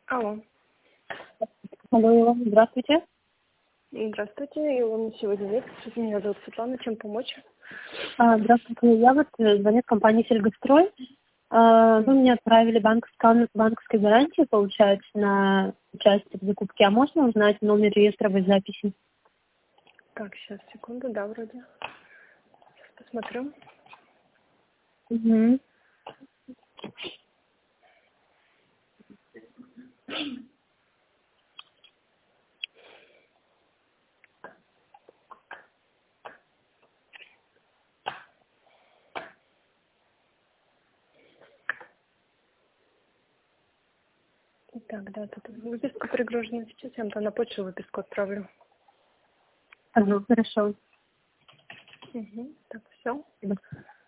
Алло. Алло, Илона, здравствуйте. Здравствуйте, Илона сегодня нет. Меня зовут Светлана, чем помочь? Здравствуйте, я звоню в компанию «Сельгострой». Вы мне отправили банковской гарантии, получается, на участие в закупке. А можно узнать номер реестровой записи? Так, сейчас, секунду, да, вроде. Сейчас посмотрю. Угу. Так, да, тут выписка пригружена. Сейчас я вам на почту выписку отправлю. Ага, хорошо. Так, все.